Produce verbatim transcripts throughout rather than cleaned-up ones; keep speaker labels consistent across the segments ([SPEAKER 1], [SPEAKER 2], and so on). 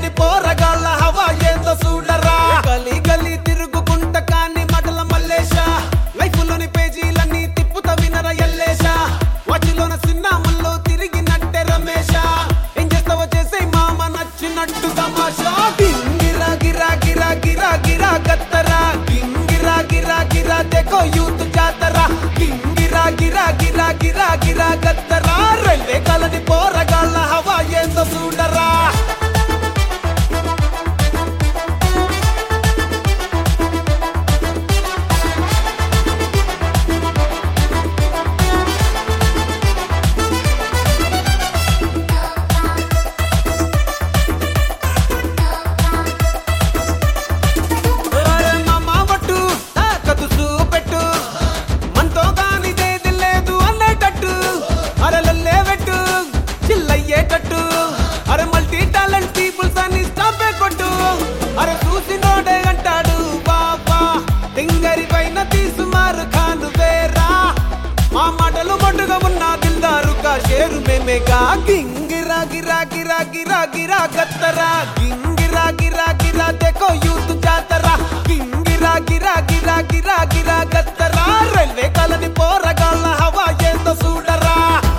[SPEAKER 1] కాలని పోరగాళ్ళ హవా ఏందో చూడరా గలీ గలీ తిరుగుకుంట కాని మడల మల్లేశ లైఫ్ లోని పేజీలన్నీ తిప్పుత వినర ఎల్లేశ వాటిలోన సినిమాల్లో తిరిగినట్టే రమేశ ఏం చేస్తావో చేసే మామ నచ్చినట్టు తమాషా గింగిరా గిరా గిరా గిరా గిరా గత్తరా గింగిరా గిరా గిరా देखो యూత్ జాతరా గింగిరా గిరా గిరా గిరా గిరా గత్తరా రైల్వే కాలని పోరగాళ్ళ హవా ఏందో చూడరా అరే మల్టీ టాలెంట్ పీపుల్స్ అని స్టాంపే కొట్టు అరే చూసి నోడే అంటాడు బాబా టింగరి పైన తీసుమారు ఖాను వేరా మా మాటలు మటుగా ఉన్న దిల్దారుగా షేరు మేమేగా గింగిరా గిరా గిరా గిరా గిరా గత్తరా గింగిరా గిరా గిరా देखो యూత్ జాతరా గింగిరా గిరా గిరా గిరా గిరా గత్తరా రైల్వే కాలని పోరగాళ్ళ హవా ఏందో చూడరా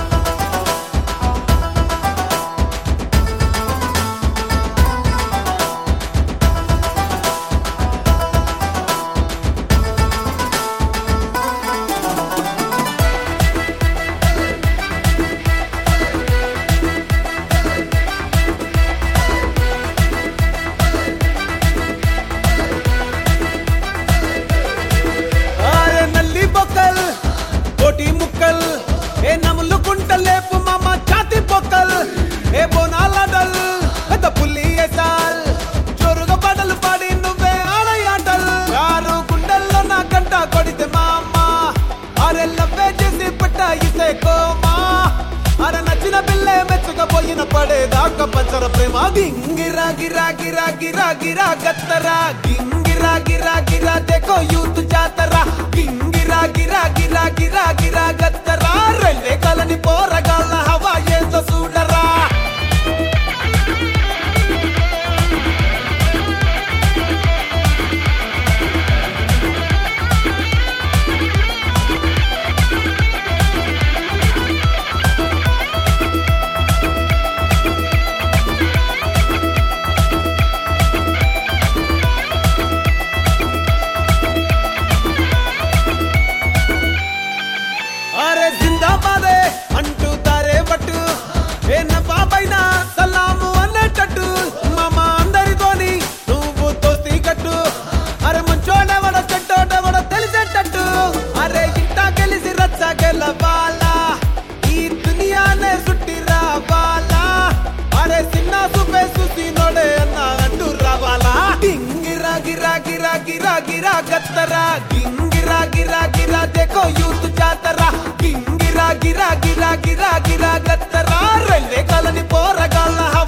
[SPEAKER 1] కోటి ముక్కల్ ఏ నములు కుంటలేపు మామ ఛాతి పొక్కల్ ఏ బోనాలడల్ పెద్ద పుల్లి ఏసాల్ చోరుగా పాటలు పాడి నువ్వే ఆడయాటల్ యారు గుండెల్లో నా గంట కొడితే మామ అరే లవ్వే చేసి పట్ట ఇసే కోమా అరే నచ్చిన పిల్లే మెచ్చుకపోయిన పడేదాకా పంచర ప్రేమ గింగిరా గిరా గిరా గిరా గిరా గత్తరా గింగిరా గిరా గిరా देखो యూత్ జాతరా గింగిరా గిరా గిరా గిరా గిరా గత్తరా రైల్వే కాలని పోరగాళ్ళ హవా ఏందో చూడరా అరే జిందాబాదే అంటూ తారే పట్టు ఏ నవాబైనా సలాము అనేటట్టు మామ అందరితోని నువ్వు తోసి కట్టు అరే మంచోడెవడ చెడ్డోడెవడ తెలిసేటట్టు అరే ఇంటా గెలిసి రచ్చ గెలవాలా ఈ దునియానే సుట్టి రావాలా అరే సిన్న సుపే సుసి నోడే అన్న అంటూ రావాలా గింగిరా గిరా గిరా గిరా గిరా గత్తరా గింగిరా గిరా గిరా देखो యూత్ జాతరా గింగిరా గిరా గిరా గిరా గిరా గత్తరా రైల్వే కాలని పోరగాళ్ళ